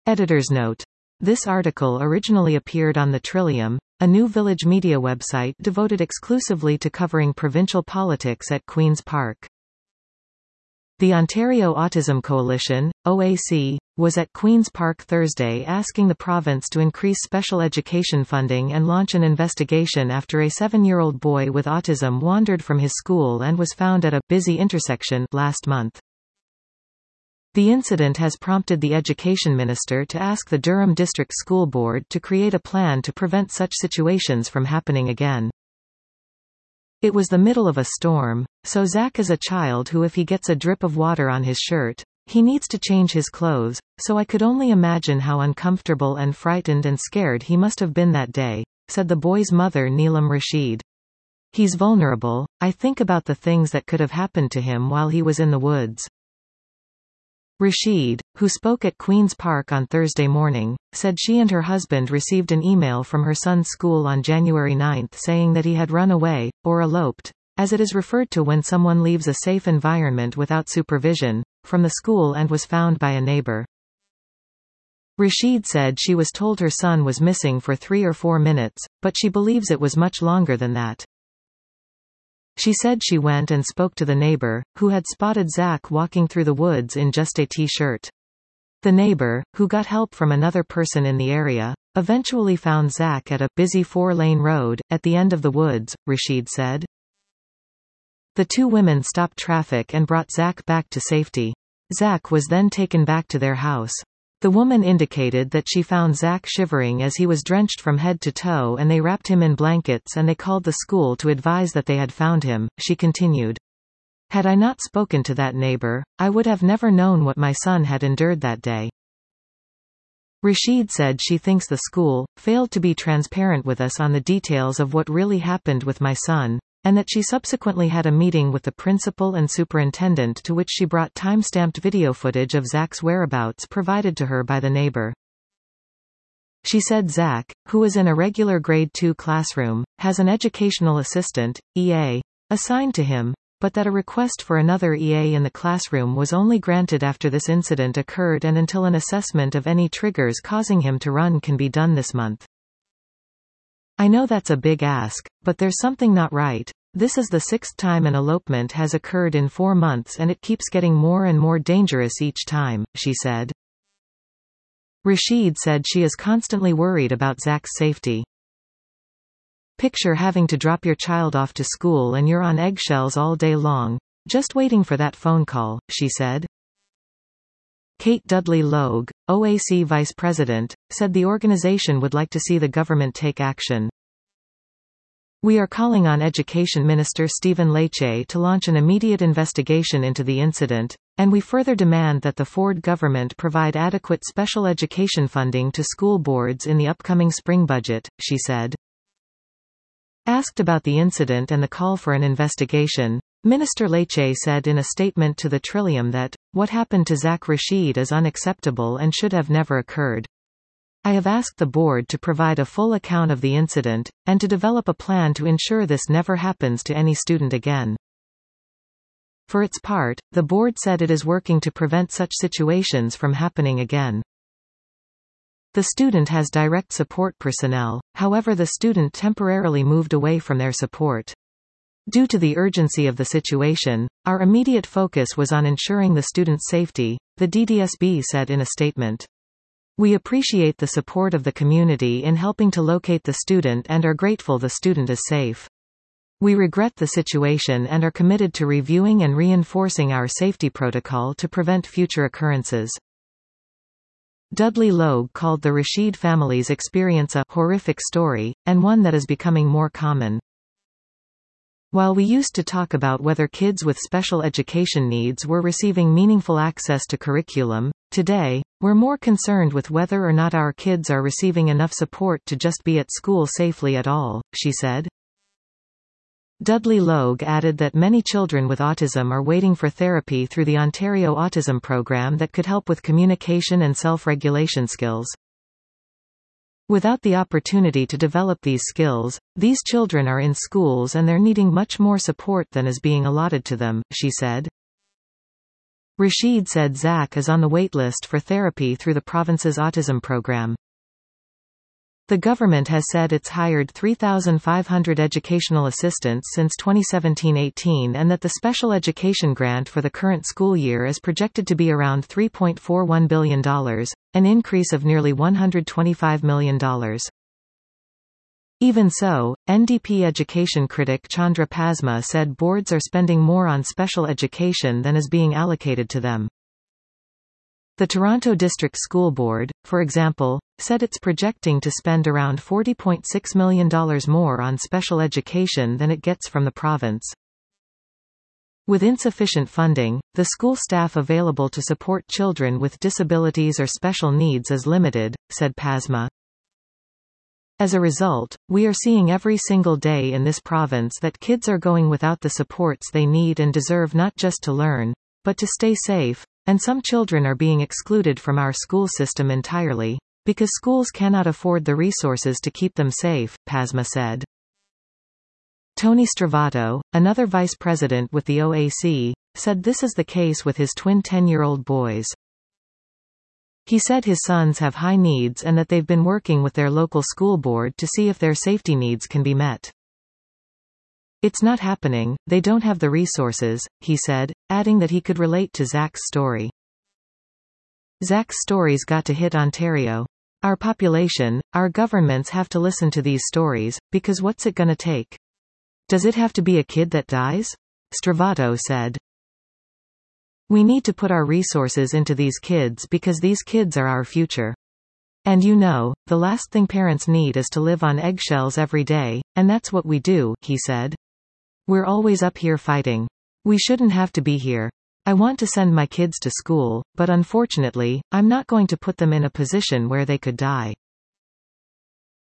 Editor's note. This article originally appeared on the Trillium, a new village media website devoted exclusively to covering provincial politics at Queen's Park. The Ontario Autism Coalition, OAC, was at Queen's Park Thursday asking the province to increase special education funding and launch an investigation after a 7-year-old boy with autism wandered from his school and was found at a busy intersection last month. The incident has prompted the Education Minister to ask the Durham District School Board to create a plan to prevent such situations from happening again. It was the middle of a storm, so Zach is a child who, if he gets a drip of water on his shirt, he needs to change his clothes, so I could only imagine how uncomfortable and frightened and scared he must have been that day, said the boy's mother Neelam Rashid. He's vulnerable. I think about the things that could have happened to him while he was in the woods. Rashid, who spoke at Queen's Park on Thursday morning, said she and her husband received an email from her son's school on January 9 saying that he had run away, or eloped, as it is referred to when someone leaves a safe environment without supervision, from the school and was found by a neighbor. Rashid said she was told her son was missing for 3 or 4 minutes, but she believes it was much longer than that. She said she went and spoke to the neighbor, who had spotted Zach walking through the woods in just a t-shirt. The neighbor, who got help from another person in the area, eventually found Zach at a busy 4-lane road at the end of the woods, Rashid said. The two women stopped traffic and brought Zach back to safety. Zach was then taken back to their house. The woman indicated that she found Zach shivering as he was drenched from head to toe and they wrapped him in blankets and they called the school to advise that they had found him. She continued. Had I not spoken to that neighbor, I would have never known what my son had endured that day. Rashid said she thinks the school failed to be transparent with us on the details of what really happened with my son, and that she subsequently had a meeting with the principal and superintendent to which she brought time-stamped video footage of Zach's whereabouts provided to her by the neighbor. She said Zach, who is in a regular grade 2 classroom, has an educational assistant, EA, assigned to him, but that a request for another EA in the classroom was only granted after this incident occurred and until an assessment of any triggers causing him to run can be done this month. I know that's a big ask, but there's something not right. This is the 6th time an elopement has occurred in 4 months and it keeps getting more and more dangerous each time, she said. Rashid said she is constantly worried about Zach's safety. Picture having to drop your child off to school and you're on eggshells all day long, just waiting for that phone call, she said. Kate Dudley-Logue, OAC Vice President, said the organization would like to see the government take action. We are calling on Education Minister Stephen Lecce to launch an immediate investigation into the incident, and we further demand that the Ford government provide adequate special education funding to school boards in the upcoming spring budget, she said. Asked about the incident and the call for an investigation, Minister Lecce said in a statement to the Trillium that, what happened to Zach Rashid is unacceptable and should have never occurred. I have asked the board to provide a full account of the incident, and to develop a plan to ensure this never happens to any student again. For its part, the board said it is working to prevent such situations from happening again. The student has direct support personnel, however the student temporarily moved away from their support. Due to the urgency of the situation, our immediate focus was on ensuring the student's safety, the DDSB said in a statement. We appreciate the support of the community in helping to locate the student and are grateful the student is safe. We regret the situation and are committed to reviewing and reinforcing our safety protocol to prevent future occurrences. Dudley-Logue called the Rashid family's experience a horrific story, and one that is becoming more common. While we used to talk about whether kids with special education needs were receiving meaningful access to curriculum, today, we're more concerned with whether or not our kids are receiving enough support to just be at school safely at all, she said. Dudley-Logue added that many children with autism are waiting for therapy through the Ontario Autism Program that could help with communication and self-regulation skills. Without the opportunity to develop these skills, these children are in schools and they're needing much more support than is being allotted to them, she said. Rashid said Zach is on the waitlist for therapy through the province's autism program. The government has said it's hired 3,500 educational assistants since 2017-18 and that the special education grant for the current school year is projected to be around $3.41 billion, an increase of nearly $125 million. Even so, NDP education critic Chandra Pasma said boards are spending more on special education than is being allocated to them. The Toronto District School Board, for example, said it's projecting to spend around $40.6 million more on special education than it gets from the province. With insufficient funding, the school staff available to support children with disabilities or special needs is limited, said Pasma. As a result, we are seeing every single day in this province that kids are going without the supports they need and deserve, not just to learn, but to stay safe, and some children are being excluded from our school system entirely, because schools cannot afford the resources to keep them safe, Pasma said. Tony Stravato, another vice president with the OAC, said this is the case with his twin 10-year-old boys. He said his sons have high needs and that they've been working with their local school board to see if their safety needs can be met. It's not happening, they don't have the resources, he said, adding that he could relate to Zach's story. Zach's stories got to hit Ontario. Our population, our governments have to listen to these stories, because what's it gonna take? Does it have to be a kid that dies? Stravato said. We need to put our resources into these kids because these kids are our future. And the last thing parents need is to live on eggshells every day, and that's what we do, he said. We're always up here fighting. We shouldn't have to be here. I want to send my kids to school, but unfortunately, I'm not going to put them in a position where they could die.